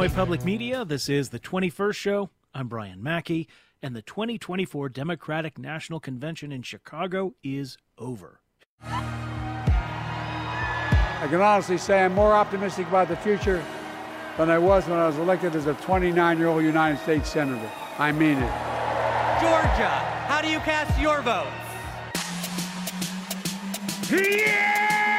Illinois Public Media, this is the 21st Show. I'm Brian Mackey, and the 2024 Democratic National Convention in Chicago is over. I can honestly say I'm more optimistic about the future than I was when I was elected as a 29-year-old United States Senator. I mean it. Georgia, how do you cast your vote? Yeah!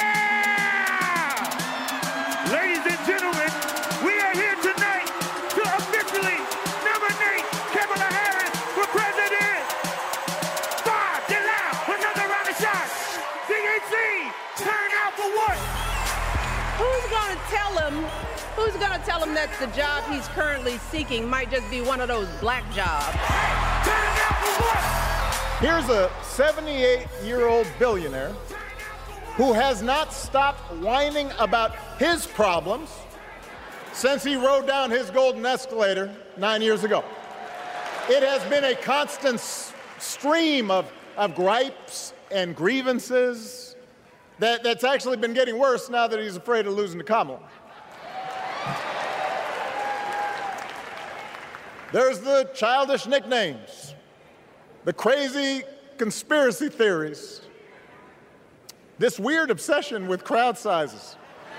Ladies and gentlemen, we are here tonight to officially nominate Kamala Harris for president. Five, get loud, another round of shots. DNC, turn out for what? Who's gonna tell him that the job he's currently seeking might just be one of those black jobs? Turn out for what? Here's a 78-year-old billionaire who has not stopped whining about his problems since he rode down his golden escalator 9 years ago. It has been a constant stream of gripes and grievances that's actually been getting worse now that he's afraid of losing to Kamala. There's the childish nicknames, the crazy conspiracy theories, this weird obsession with crowd sizes.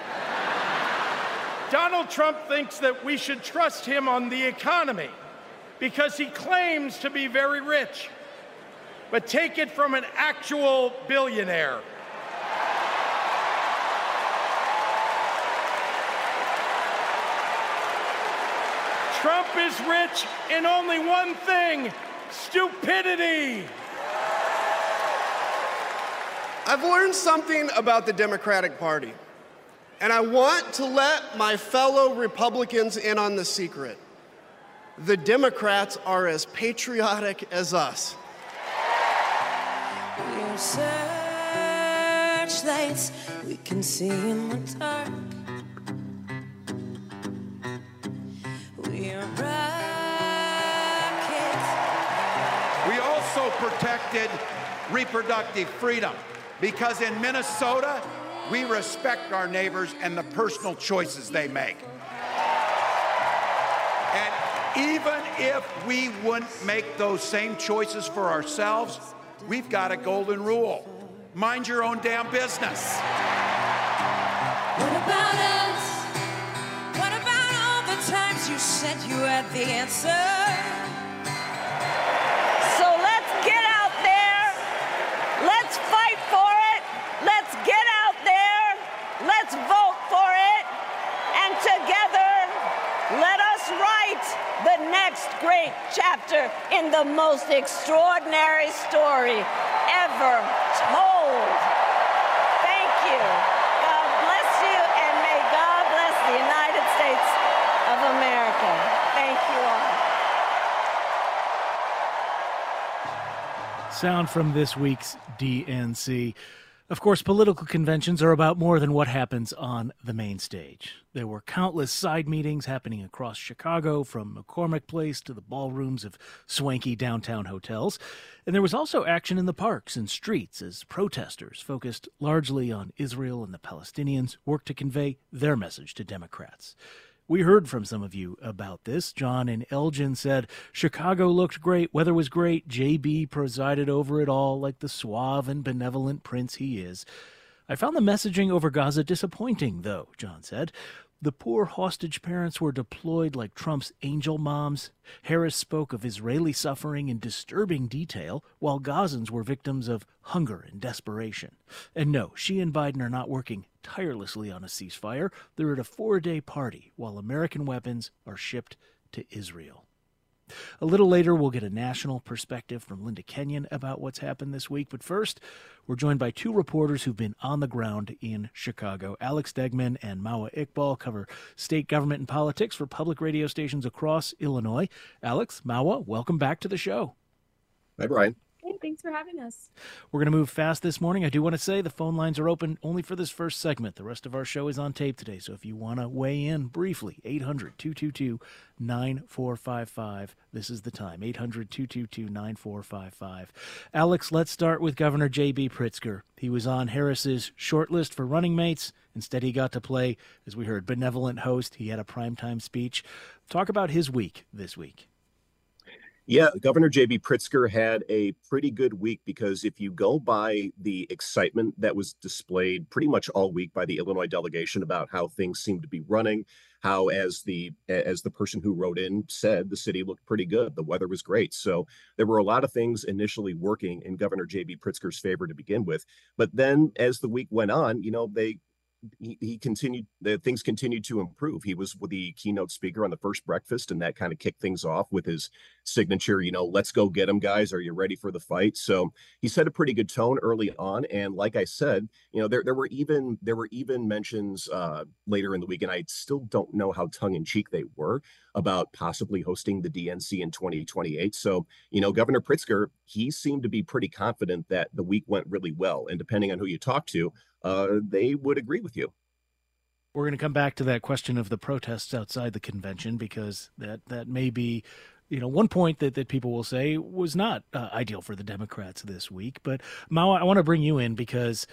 Donald Trump thinks that we should trust him on the economy because he claims to be very rich. But take it from an actual billionaire. Trump is rich in only one thing: stupidity. I've learned something about the Democratic Party, and I want to let my fellow Republicans in on the secret. The Democrats are as patriotic as us. We're searchlights we can see in the dark. We're rockets. We also protected reproductive freedom because in Minnesota, we respect our neighbors and the personal choices they make. And even if we wouldn't make those same choices for ourselves, we've got a golden rule: mind your own damn business. What about us? What about all the times you said you had the answer? So let's get out there. Let's fight for it. Let's get out there. Let's vote for it. And together, let us write the next great chapter in the most extraordinary story ever told. Thank you. God bless you, and may God bless the United States of America. Thank you all. Sound from this week's DNC. Of course, political conventions are about more than what happens on the main stage. There were countless side meetings happening across Chicago, from McCormick Place to the ballrooms of swanky downtown hotels. And there was also action in the parks and streets as protesters, focused largely on Israel and the Palestinians, worked to convey their message to Democrats. We heard from some of you about this. John in Elgin said, Chicago looked great, weather was great, JB presided over it all like the suave and benevolent prince he is. I found the messaging over Gaza disappointing, though, John said. The poor hostage parents were deployed like Trump's angel moms. Harris spoke of Israeli suffering in disturbing detail, while Gazans were victims of hunger and desperation. And no, she and Biden are not working tirelessly on a ceasefire. They're at a 4-day party while American weapons are shipped to Israel. A little later, we'll get a national perspective from Linda Kenyon about what's happened this week. But first, we're joined by two reporters who've been on the ground in Chicago. Alex Degman and Mawa Iqbal cover state government and politics for public radio stations across Illinois. Alex, Mawa, welcome back to the show. Hi, Brian. Hey, Thanks for having us. We're going to move fast this morning. I do want to say the phone lines are open only for this first segment. The rest of our show is on tape today. So if you want to weigh in briefly, 800-222-9455. This is the time, 800-222-9455. Alex, let's start with Governor J.B. Pritzker. He was on Harris's short list for running mates. Instead, he got to play, as we heard, benevolent host. He had a primetime speech. Talk about his week this week. Yeah, Governor J.B. Pritzker had a pretty good week because if you go by the excitement that was displayed pretty much all week by the Illinois delegation about how things seemed to be running, how as the person who wrote in said, the city looked pretty good. The weather was great. So there were a lot of things initially working in Governor J.B. Pritzker's favor to begin with. But then as the week went on, things continued to improve. He was the keynote speaker on the first breakfast, and that kind of kicked things off with his signature, let's go get them, guys. Are you ready for the fight? So he set a pretty good tone early on. And like I said, there were even mentions later in the week, and I still don't know how tongue-in-cheek they were, about possibly hosting the DNC in 2028. So, Governor Pritzker, he seemed to be pretty confident that the week went really well. And depending on who you talk to, they would agree with you. We're going to come back to that question of the protests outside the convention, because that may be, one point that people will say was not ideal for the Democrats this week. But Mao, I want to bring you in because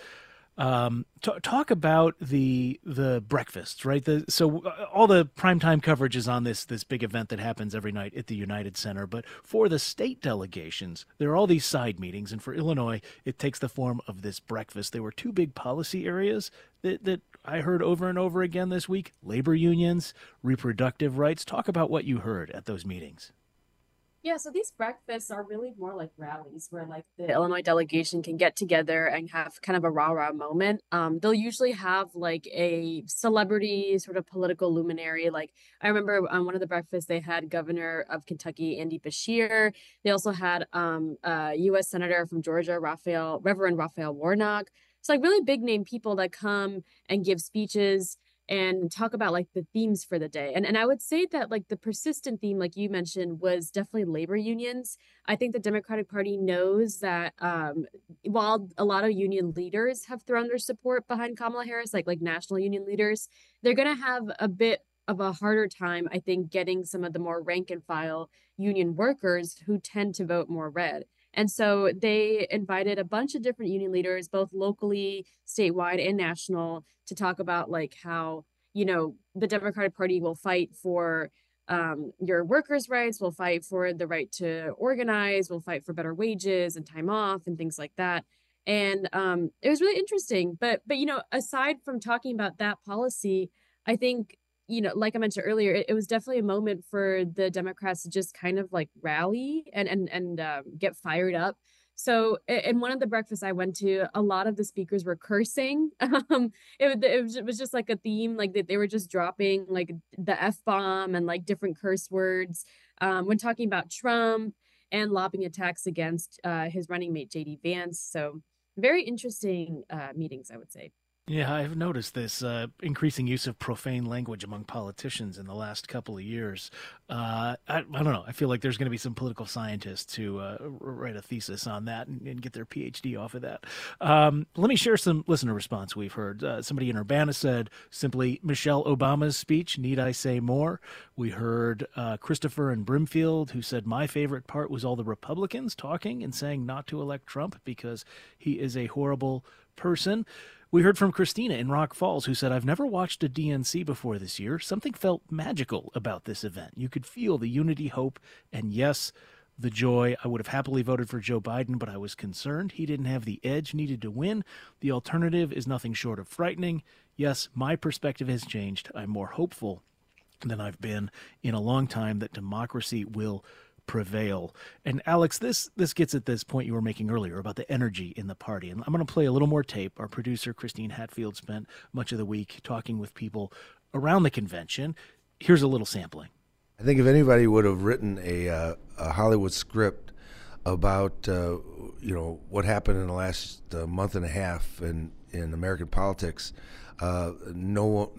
talk about the breakfasts, right? So all the primetime coverage is on this big event that happens every night at the United Center. But for the state delegations, there are all these side meetings. And for Illinois, it takes the form of this breakfast. There were two big policy areas that I heard over and over again this week: labor unions, reproductive rights. Talk about what you heard at those meetings. Yeah, so these breakfasts are really more like rallies where like the Illinois delegation can get together and have kind of a rah-rah moment. They'll usually have like a celebrity sort of political luminary. Like I remember on one of the breakfasts, they had Governor of Kentucky, Andy Beshear. They also had a U.S. Senator from Georgia, Reverend Raphael Warnock. It's like really big name people that come and give speeches and talk about like the themes for the day. And I would say that like the persistent theme, like you mentioned, was definitely labor unions. I think the Democratic Party knows that while a lot of union leaders have thrown their support behind Kamala Harris, like national union leaders, they're going to have a bit of a harder time, I think, getting some of the more rank and file union workers who tend to vote more red. And so they invited a bunch of different union leaders, both locally, statewide, and national, to talk about like how, the Democratic Party will fight for your workers' rights, will fight for the right to organize, will fight for better wages and time off and things like that. And it was really interesting. But aside from talking about that policy, I think, like I mentioned earlier, it was definitely a moment for the Democrats to just kind of like rally and get fired up. So in one of the breakfasts I went to, a lot of the speakers were cursing. It was just like a theme, like they were just dropping like the F-bomb and like different curse words when talking about Trump and lobbying attacks against his running mate, J.D. Vance. So very interesting meetings, I would say. Yeah, I've noticed this increasing use of profane language among politicians in the last couple of years. I don't know. I feel like there's going to be some political scientists who write a thesis on that and get their PhD off of that. Let me share some listener response we've heard. Somebody in Urbana said, simply, Michelle Obama's speech, need I say more? We heard Christopher in Brimfield, who said, my favorite part was all the Republicans talking and saying not to elect Trump because he is a horrible person. We heard from Christina in Rock Falls, who said, I've never watched a DNC before this year. Something felt magical about this event. You could feel the unity, hope, and yes, the joy. I would have happily voted for Joe Biden, but I was concerned he didn't have the edge needed to win. The alternative is nothing short of frightening. Yes, my perspective has changed. I'm more hopeful than I've been in a long time that democracy will prevail. And Alex, this gets at this point you were making earlier about the energy in the party. And I'm going to play a little more tape. Our producer, Christine Hatfield, spent much of the week talking with people around the convention. Here's a little sampling. I think if anybody would have written a Hollywood script about what happened in the last month and a half in American politics, no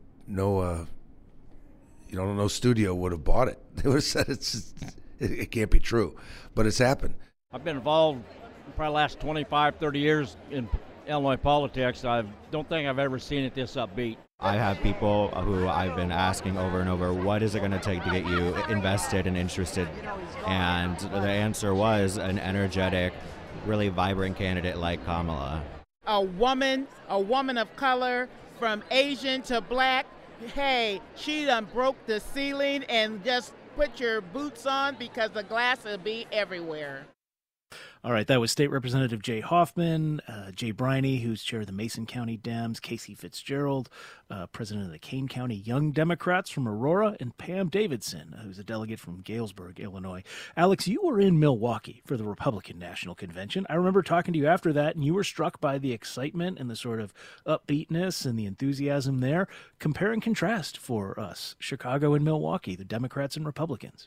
studio would have bought it. They would have said it can't be true, but it's happened. I've been involved probably last 25, 30 years in Illinois politics, I don't think I've ever seen it this upbeat. I have people who I've been asking over and over, what is it going to take to get you invested and interested? And the answer was an energetic, really vibrant candidate like Kamala. A woman of color, from Asian to black. Hey, she done broke the ceiling, and just put your boots on because the glass will be everywhere. All right, that was State Representative Jay Hoffman, Jay Briney, who's chair of the Mason County Dems, Casey Fitzgerald, president of the Kane County Young Democrats from Aurora, and Pam Davidson, who's a delegate from Galesburg, Illinois. Alex, you were in Milwaukee for the Republican National Convention. I remember talking to you after that, and you were struck by the excitement and the sort of upbeatness and the enthusiasm there. Compare and contrast for us, Chicago and Milwaukee, the Democrats and Republicans.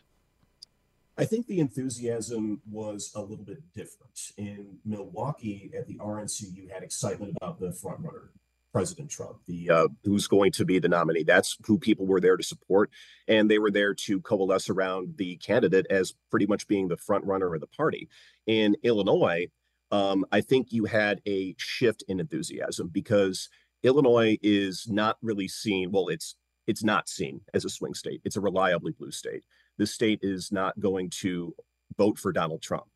I think the enthusiasm was a little bit different. In Milwaukee at the RNC, you had excitement about the frontrunner, President Trump, who's going to be the nominee. That's who people were there to support, and they were there to coalesce around the candidate as pretty much being the frontrunner of the party. In Illinois, I think you had a shift in enthusiasm because Illinois is not really seen, well, it's not seen as a swing state. It's a reliably blue state. This state is not going to vote for Donald Trump.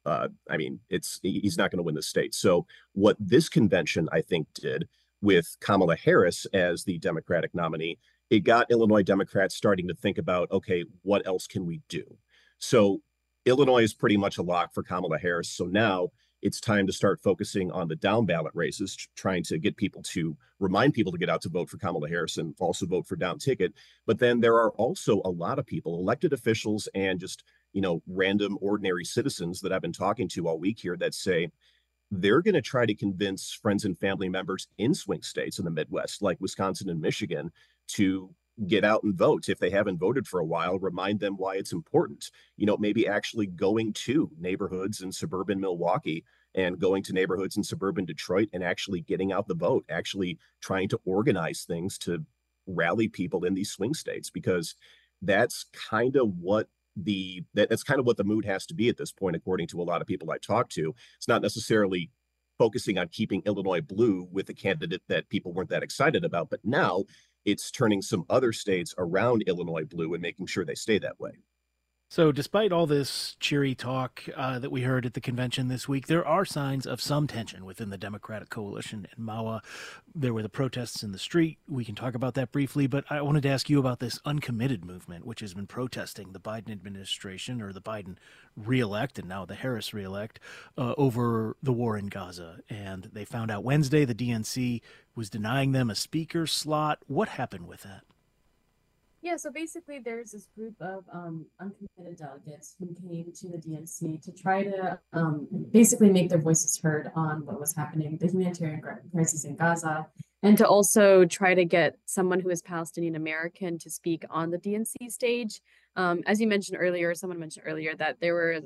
He's not going to win the state. So what this convention, I think, did with Kamala Harris as the Democratic nominee, it got Illinois Democrats starting to think about, okay, what else can we do? So Illinois is pretty much a lock for Kamala Harris. So now it's time to start focusing on the down ballot races, trying to get people to remind people to get out to vote for Kamala Harris and also vote for down ticket. But then there are also a lot of people, elected officials and just, random ordinary citizens that I've been talking to all week here that say they're going to try to convince friends and family members in swing states in the Midwest, like Wisconsin and Michigan, to get out and vote. If they haven't voted for a while, remind them why it's important. Maybe actually going to neighborhoods in suburban Milwaukee and going to neighborhoods in suburban Detroit and actually getting out the vote, actually trying to organize things to rally people in these swing states, because that's kind of what the mood has to be at this point, according to a lot of people I talk to. It's not necessarily focusing on keeping Illinois blue with a candidate that people weren't that excited about, but now it's turning some other states around Illinois blue and making sure they stay that way. So despite all this cheery talk that we heard at the convention this week, there are signs of some tension within the Democratic coalition in MAWA. There were the protests in the street. We can talk about that briefly, but I wanted to ask you about this uncommitted movement, which has been protesting the Biden administration, or the Biden reelect and now the Harris reelect, over the war in Gaza. And they found out Wednesday the DNC was denying them a speaker slot. What happened with that? Yeah, so basically there's this group of uncommitted delegates who came to the DNC to try to basically make their voices heard on what was happening, the humanitarian crisis in Gaza, and to also try to get someone who is Palestinian American to speak on the DNC stage. As you mentioned earlier, someone mentioned earlier that there were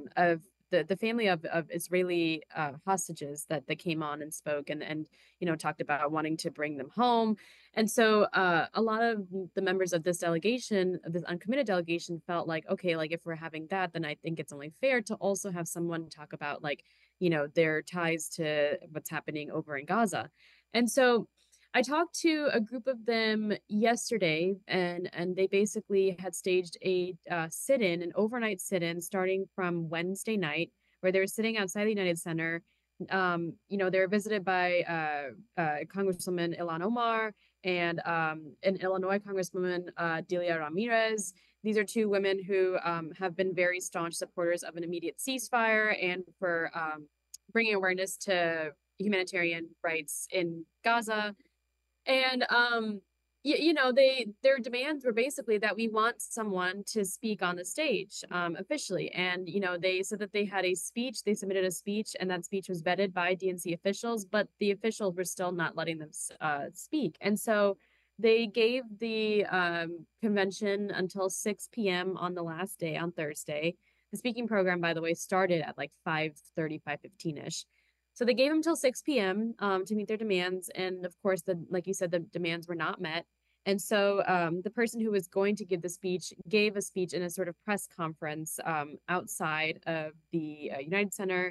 the family of Israeli hostages that came on and spoke and talked about wanting to bring them home. And so a lot of the members of this delegation, of this uncommitted delegation, felt like, okay, like if we're having that, then I think it's only fair to also have someone talk about their ties to what's happening over in Gaza. And so I talked to a group of them yesterday, and they basically had staged a sit-in, an overnight sit-in, starting from Wednesday night, where they were sitting outside the United Center. They were visited by Congresswoman Ilhan Omar and an Illinois Congresswoman, Delia Ramirez. These are two women who have been very staunch supporters of an immediate ceasefire and for bringing awareness to humanitarian rights in Gaza. And, their demands were basically that we want someone to speak on the stage officially. And, they said that they had a speech, they submitted a speech, and that speech was vetted by DNC officials, but the officials were still not letting them speak. And so they gave the convention until 6 p.m. on the last day, on Thursday. The speaking program, by the way, started at 5:30, 5:15-ish. So they gave them till 6 p.m. To meet their demands. And of course, like you said, the demands were not met. And so the person who was going to give the speech gave a speech in a sort of press conference outside of the United Center.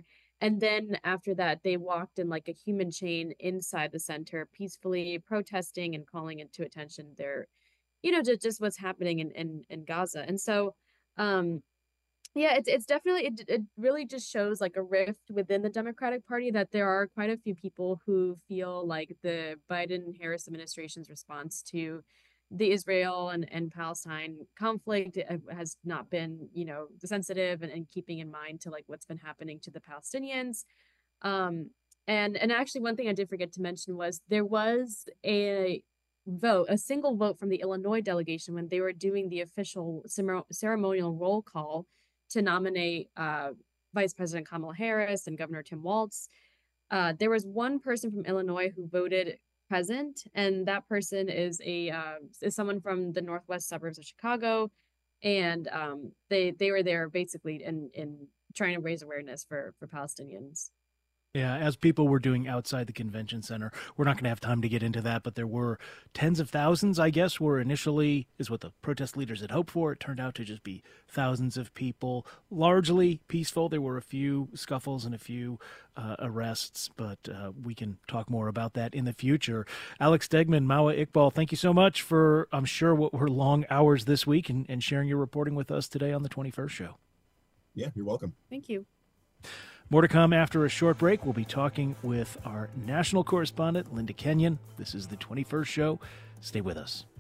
And then after that, they walked in like a human chain inside the center, peacefully protesting and calling into attention their, just what's happening in Gaza. And so, yeah, it's definitely, it really just shows like a rift within the Democratic Party, that there are quite a few people who feel like the Biden-Harris administration's response to the Israel and Palestine conflict has not been, sensitive and keeping in mind to like what's been happening to the Palestinians. And actually one thing I did forget to mention was there was a single vote from the Illinois delegation when they were doing the official ceremonial roll call to nominate Vice President Kamala Harris and Governor Tim Walz. There was one person from Illinois who voted present, and that person is is someone from the northwest suburbs of Chicago, and they were there basically in trying to raise awareness for Palestinians. Yeah, as people were doing outside the convention center, we're not going to have time to get into that, but there were tens of thousands, I guess, is what the protest leaders had hoped for. It turned out to just be thousands of people, largely peaceful. There were a few scuffles and a few arrests, but we can talk more about that in the future. Alex Stegman, Mawa Iqbal, thank you so much for, I'm sure, what were long hours this week and sharing your reporting with us today on the 21st show. Yeah, you're welcome. Thank you. More to come after a short break. We'll be talking with our national correspondent, Linda Kenyon. This is the 21st show. Stay with us.